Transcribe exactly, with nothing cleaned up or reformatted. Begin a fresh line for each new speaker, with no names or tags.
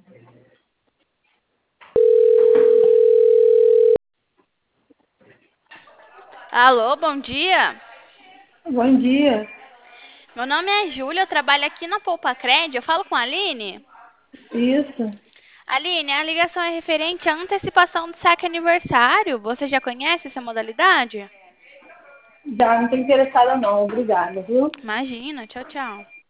Alô, bom dia.
Bom dia.
Meu nome é Júlia, eu trabalho aqui na Poupa Cred. Eu falo com a Aline?
Isso.
Aline, a ligação é referente à antecipação do saque aniversário. Você já conhece essa modalidade?
Já não estou interessada não, obrigada, viu?
Imagina, tchau, tchau.